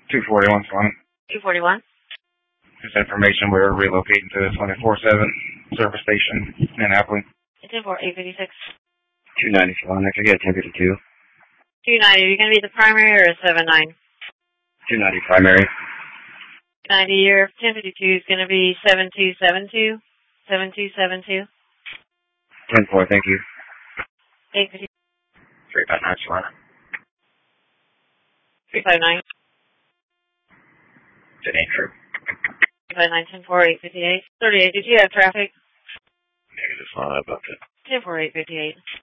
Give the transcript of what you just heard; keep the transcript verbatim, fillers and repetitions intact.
two forty-one Swan. two forty-one. Just information, we're relocating to the twenty-four seven service station in Appley. ten four, eight fifty-six. two ninety Swan, next I get ten fifty-two. two ninety, are you going to be the primary or a seven nine? two ninety primary. ninety, your ten fifty-two is going to be seven two seven two. seven two seven two. ten four, thank you. eight fifty. three five nine Swan. three five nine. It ain't true. three five nine, ten four, eight fifty-eight. thirty-eight, did you have traffic? Negative Swan, about that. ten four, eight fifty-eight.